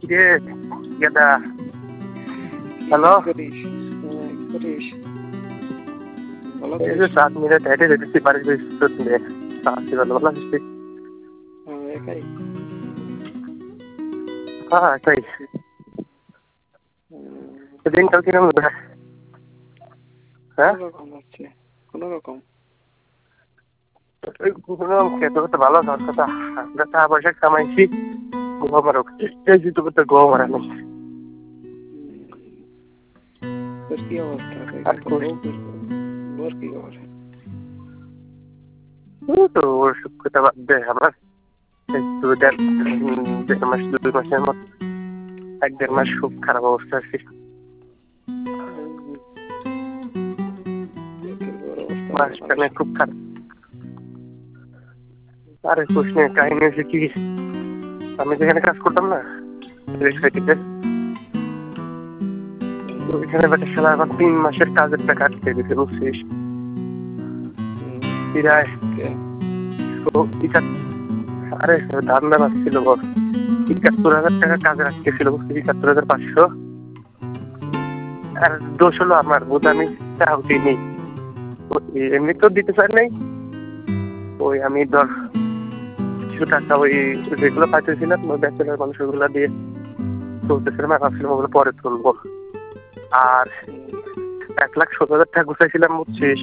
কে গেদা? হ্যালো, এই যে 7 মিনিট হেঁটে যেতেছি বাড়ির ভিতর দিয়ে। ভালো আসছি। হ্যাঁ তাই দিনকাল কিরকম? হ্যাঁ কোনরকম খেতে করতে ভালো হওয়ার কথা। আমরা টাকা পয়সা কামাইছি, গম করতে গম আর আমি। কি অবস্থা? কি খবর? তো ওর সুখটা বাদ দে। আমার 2 মাসের মতো 1-1.5 মাস খুব খারাপ অবস্থা আছি। মাঝখানে খুব খারাপ। আরে প্রশ্নে কাহিনী হয়েছে কি, আমি যেখানে কাজ করতাম না ওইখানে বেটা শালা আমার 3 মাসের কাজের টাকা আটকে দিতে, বুঝছিস? আরে ধান্দা পাচ্ছিল বল, ৭১,০০০ টাকা কাজে আটকে ছিল, বুঝছিস? ৭১,৫০০। আর দোষ হলো আমার, বোধ আমি চাও দিইনি, এমনি তো দিতে চাই নাই। ওই আমি ধর কিছু টাকা ওই যেগুলো পাইতেছিলাম ওই ব্যাচেলার মানুষ ওগুলা দিয়ে চলতেছিলাম, আর ভাবছিলাম ওগুলো পরে তুলবো। আর 1,১৭,০০০ টাকা গুছাইছিলাম, বুঝছিস?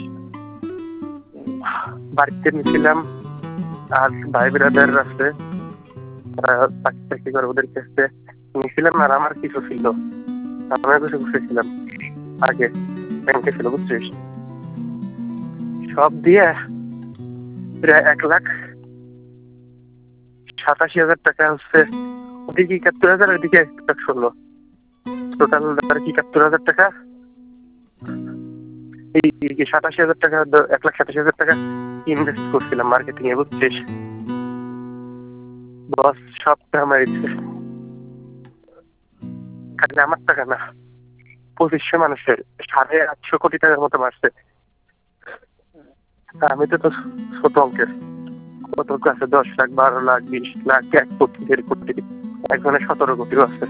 বাড়িতে নিয়েছিলাম, আর ভাই বিরাদার আছে চাকরি করে, ওদের কাছে নিয়েছিলাম। আর আমার কিছু ছিল, আমার কিছু গুছাইছিলাম আগে ব্যাংকে ছিল, বুঝছিস? সব দিয়ে প্রায় 1,87,০০০ টাকা হচ্ছে। ওদিকে 71,০০০, ওইদিকে 1,16,০০০, টোটাল 71,০০০ টাকা। এই 87,০০০ টাকা, 1,87,০০০ টাকা ইনভেস্ট করছিলাম মার্কেটিং এ, বুঝছিস? বস সব টাকা মারিছে, খালি আমার টাকা না, 2500 মানুষের 850 কোটি টাকার মতো মারছে। আমি তো ছোট অঙ্কের, কত আছে 10 লাখ, 12 লাখ, 20 লাখ, 1 কোটি, 1.5 কোটি, একজনের 17 কোটিও আছে।